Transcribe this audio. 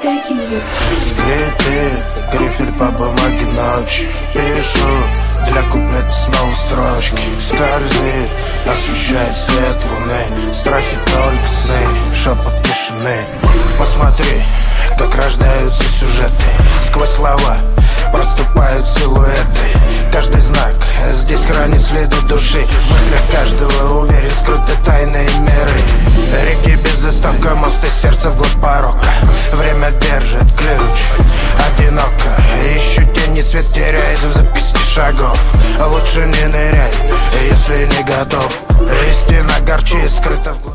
Скрипит грифель по бумаге ночи. Пишу для куплета снова строчки. Скользит, освещает свет луны. Страхи только сны, шепот тишины. Посмотри, как рождаются сюжеты. Сквозь слова проступают силуэты. Каждый знак здесь хранит следы души. В мыслях каждого уверен скрыты тайные миры. Реки без истока, мост из сердца вглубь порока. Время держит ключ, одиноко. Ищу тени, свет теряясь в записке шагов. Лучше не ныряй, если не готов. Истина горчит, скрыта в глубине.